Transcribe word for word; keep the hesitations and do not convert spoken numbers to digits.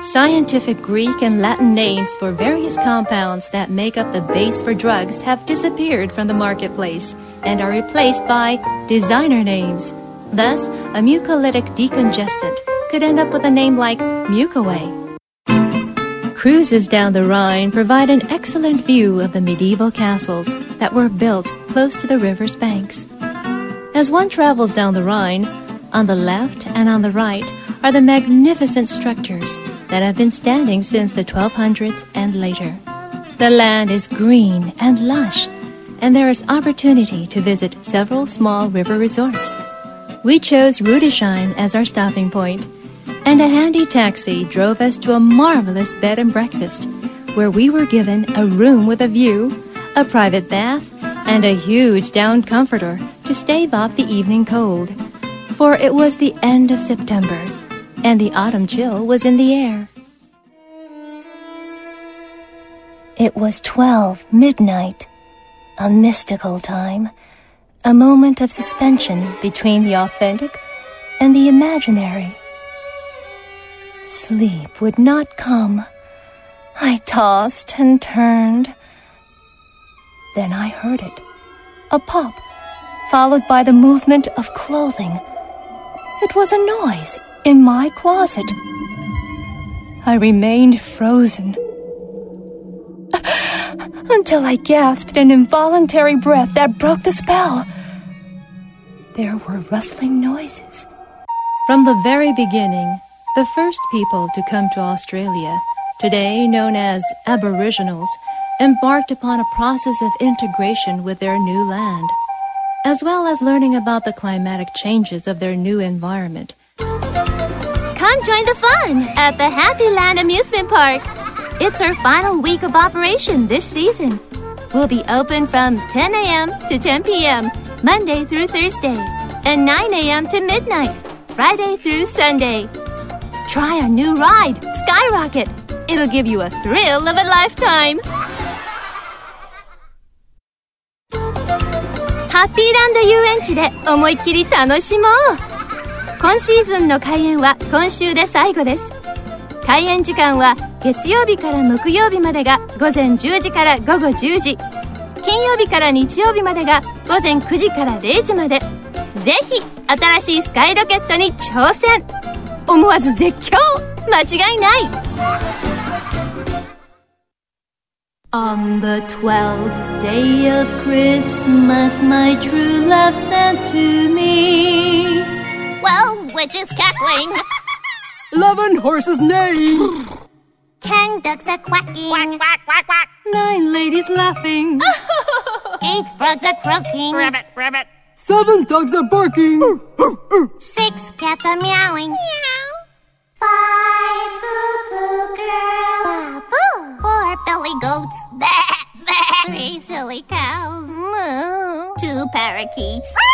Scientific Greek and Latin names for various compounds that make up the base for drugs have disappeared from the marketplace and are replaced by designer names. Thus, a mucolytic decongestant could end up with a name like Mucoay. Cruises down the Rhine provide an excellent view of the medieval castles that were built close to the river's banks. As one travels down the Rhine, on the left and on the right are the magnificent structures that have been standing since the twelve hundreds and later. The land is green and lush, and there is opportunity to visit several small river resorts. We chose Rudesheim as our stopping point, and a handy taxi drove us to a marvelous bed and breakfast, where we were given a room with a view, a private bath, and a huge down comforter to stave off the evening cold. For it was the end of September, and the autumn chill was in the air. It was twelve midnight, a mystical time, a moment of suspension between the authentic and the imaginary. Sleep would not come. I tossed and turned. Then I heard it, a pop, followed by the movement of clothing. It was a noise in my closet. I remained frozen until I gasped an involuntary breath that broke the spell. There were rustling noises. From the very beginning, the first people to come to Australia, today known as Aboriginals, embarked upon a process of integration with their new land, as well as learning about the climatic changes of their new environment. Come join the fun at the Happy Land Amusement Park. It's our final week of operation this season. We'll be open from ten a.m. to ten p.m. Monday through Thursday, and nine a.m. to midnight, Friday through Sunday. Try our new ride, Skyrocket. It'll give you a thrill of a lifetime. ハッピーランド遊園地で思いっきり楽しもう。今シーズンの開園は今週で最後です。開園時間は月曜日から木曜日までが午前じゅうじから午後じゅうじ、金曜日から日曜日までが午前くじかられいじまで。ぜひ新しいスカイロケットに挑戦。思わず絶叫、間違いない。On the twelfth day of Christmas, my true love sent to me. Well, which is cackling? Eleven horses neigh. Ten ducks are quacking. Quack, quack, quack, quack. Nine ladies laughing. Eight frogs are croaking. Rabbit, rabbit. Seven dogs are barking. Six cats are meowing. Meow. Five cuckoo girls. Ba-boo. Four billy goats. Bah, bah. Three silly cows. Moo. Two parakeets.